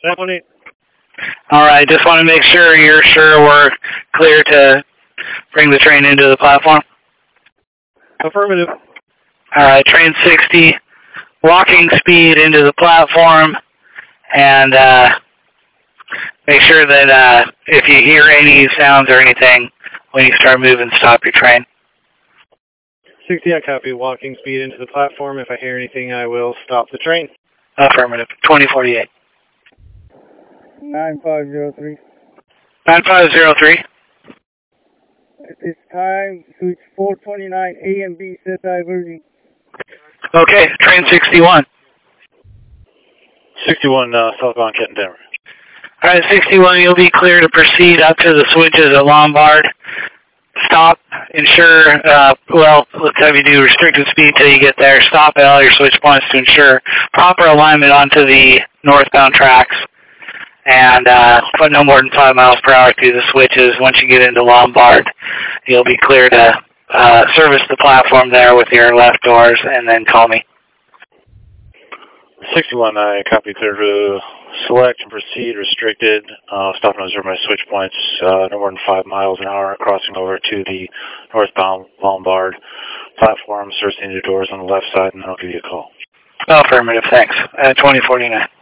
918. All right, just want to make sure you're sure we're clear to bring the train into the platform. Affirmative. All right, train 60, walking speed into the platform, and make sure that if you hear any sounds or anything, when you start moving, stop your train. 60, I copy. Walking speed into the platform. If I hear anything, I will stop the train. Affirmative. 2048. 9503. 9503. At this time, switch 429 A and B set diverging. Okay, train 61. 61, southbound Kenton, Denver. All right, 61, you'll be clear to proceed up to the switches at Lombard. Stop, ensure, let's have you do restricted speed till you get there. Stop at all your switch points to ensure proper alignment onto the northbound tracks. And put no more than 5 miles per hour through the switches. Once you get into Lombard, you'll be clear to service the platform there with your left doors, and then call me. 61, I copy. Clear to select and proceed restricted. Stop and observe my switch points, no more than 5 miles an hour, crossing over to the northbound Lombard platform, searching the doors on the left side, and then I'll give you a call. Affirmative, thanks. 2049.